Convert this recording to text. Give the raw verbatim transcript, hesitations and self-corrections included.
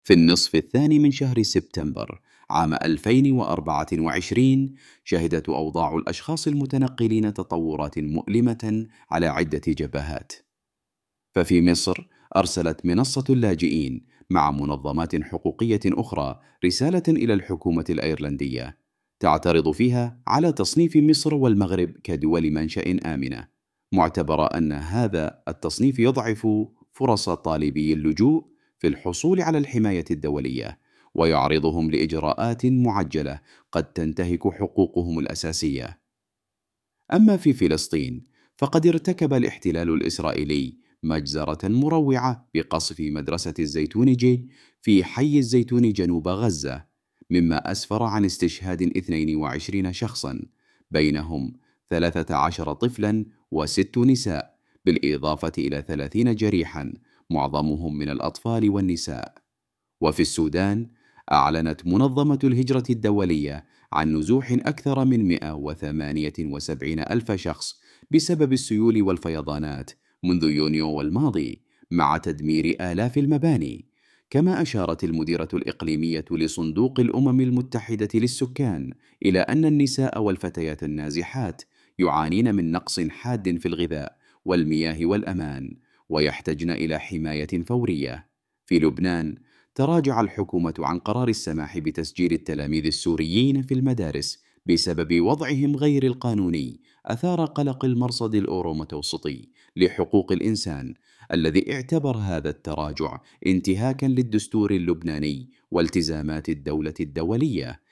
في النصف الثاني من شهر سبتمبر عام ألفين وأربعة وعشرين شهدت أوضاع الأشخاص المتنقلين تطورات مؤلمة على عدة جبهات. ففي مصر أرسلت منصة اللاجئين مع منظمات حقوقية أخرى رسالة إلى الحكومة الأيرلندية تعترض فيها على تصنيف مصر والمغرب كدول منشأ آمنة، معتبرة أن هذا التصنيف يضعف فرص طالبي اللجوء في الحصول على الحماية الدولية، ويعرضهم لإجراءات معجلة قد تنتهك حقوقهم الأساسية. أما في فلسطين فقد ارتكب الاحتلال الإسرائيلي مجزرة مروعة بقصف مدرسة الزيتونجي في حي الزيتون جنوب غزة، مما أسفر عن استشهاد اثنين وعشرين شخصا، بينهم ثلاثة عشر طفلا وست نساء، بالإضافة إلى ثلاثين جريحا معظمهم من الأطفال والنساء. وفي السودان أعلنت منظمة الهجرة الدولية عن نزوح أكثر من مئة وثمانية وسبعين ألف شخص بسبب السيول والفيضانات منذ يونيو الماضي، مع تدمير آلاف المباني. كما أشارت المديرة الإقليمية لصندوق الأمم المتحدة للسكان إلى أن النساء والفتيات النازحات يعانين من نقص حاد في الغذاء والمياه والأمان، ويحتاجن إلى حماية فورية. في لبنان تراجع الحكومة عن قرار السماح بتسجيل التلاميذ السوريين في المدارس بسبب وضعهم غير القانوني، أثار قلق المرصد الأورومتوسطي لحقوق الإنسان، الذي اعتبر هذا التراجع انتهاكا للدستور اللبناني والتزامات الدولة الدولية،